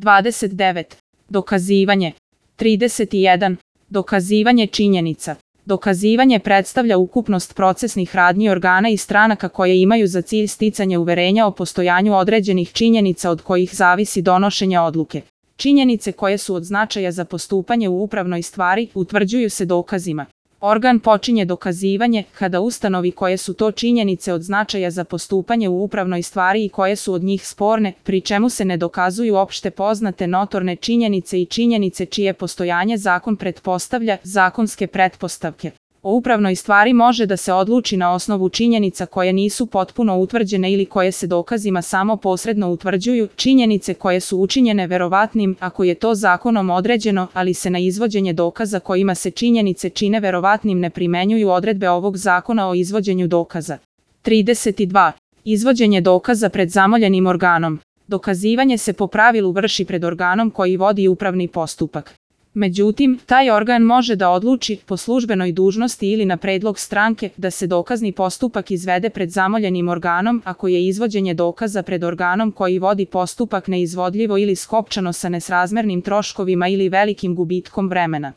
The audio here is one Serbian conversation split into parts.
29. Dokazivanje. 31. Dokazivanje činjenica. Dokazivanje predstavlja ukupnost procesnih radnji organa i stranaka koje imaju za cilj sticanje uverenja o postojanju određenih činjenica od kojih zavisi donošenje odluke. Činjenice koje su od značaja za postupanje u upravnoj stvari utvrđuju se dokazima. Organ počinje dokazivanje kada ustanovi koje su to činjenice od značaja za postupanje u upravnoj stvari i koje su od njih sporne, pri čemu se ne dokazuju opšte poznate notorne činjenice i činjenice čije postojanje zakon pretpostavlja, zakonske pretpostavke. O upravnoj stvari može da se odluči na osnovu činjenica koje nisu potpuno utvrđene ili koje se dokazima samo posredno utvrđuju, činjenice koje su učinjene verovatnim ako je to zakonom određeno, ali se na izvođenje dokaza kojima se činjenice čine verovatnim ne primenjuju odredbe ovog zakona o izvođenju dokaza. 32. Izvođenje dokaza pred zamoljenim organom. Dokazivanje se po pravilu vrši pred organom koji vodi upravni postupak. Međutim, taj organ može da odluči, po službenoj dužnosti ili na predlog stranke, da se dokazni postupak izvede pred zamoljenim organom ako je izvođenje dokaza pred organom koji vodi postupak neizvodljivo ili skopčano sa nesrazmernim troškovima ili velikim gubitkom vremena.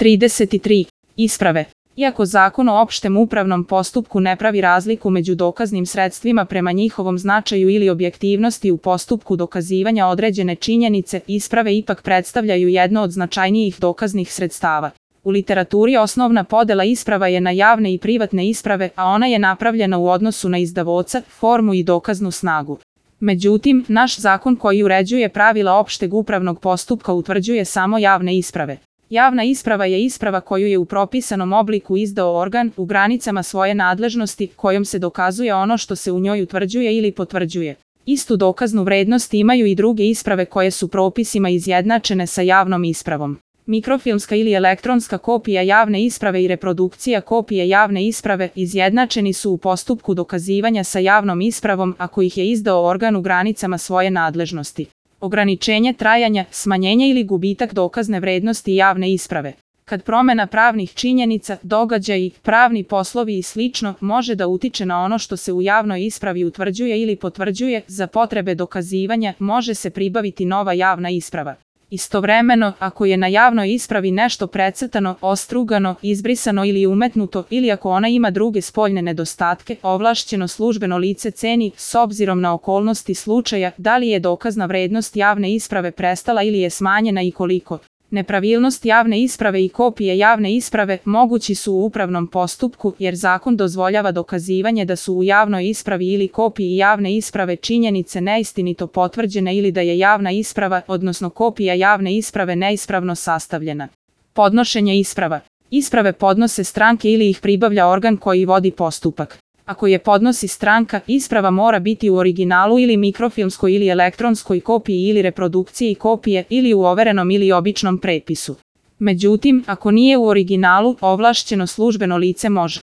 33. Isprave. Iako zakon o opštem upravnom postupku ne pravi razliku među dokaznim sredstvima prema njihovom značaju ili objektivnosti u postupku dokazivanja određene činjenice, isprave ipak predstavljaju jedno od značajnijih dokaznih sredstava. U literaturi osnovna podela isprava je na javne i privatne isprave, a ona je napravljena u odnosu na izdavoca, formu i dokaznu snagu. Međutim, naš zakon koji uređuje pravila opšteg upravnog postupka utvrđuje samo javne isprave. Javna isprava je isprava koju je u propisanom obliku izdao organ u granicama svoje nadležnosti kojom se dokazuje ono što se u njoj utvrđuje ili potvrđuje. Istu dokaznu vrednost imaju i druge isprave koje su propisima izjednačene sa javnom ispravom. Mikrofilmska ili elektronska kopija javne isprave i reprodukcija kopije javne isprave izjednačeni su u postupku dokazivanja sa javnom ispravom ako ih je izdao organ u granicama svoje nadležnosti. Ograničenje trajanja, smanjenje ili gubitak dokazne vrednosti javne isprave. Kad promena pravnih činjenica, događaji, pravni poslovi i slično može da utiče na ono što se u javnoj ispravi utvrđuje ili potvrđuje, za potrebe dokazivanja može se pribaviti nova javna isprava. Istovremeno, ako je na javnoj ispravi nešto precrtano, ostrugano, izbrisano ili umetnuto, ili ako ona ima druge spoljne nedostatke, ovlašćeno službeno lice ceni, s obzirom na okolnosti slučaja, da li je dokazna vrednost javne isprave prestala ili je smanjena i koliko. Nepravilnost javne isprave i kopije javne isprave mogući su u upravnom postupku jer zakon dozvoljava dokazivanje da su u javnoj ispravi ili kopiji javne isprave činjenice neistinito potvrđene ili da je javna isprava, odnosno kopija javne isprave neispravno sastavljena. Podnošenje isprava. Isprave podnose stranke ili ih pribavlja organ koji vodi postupak. Ako je podnosi stranka, isprava mora biti u originalu ili mikrofilmskoj ili elektronskoj kopiji ili reprodukciji kopije ili u overenom ili običnom prepisu. Međutim, ako nije u originalu, ovlašćeno službeno lice može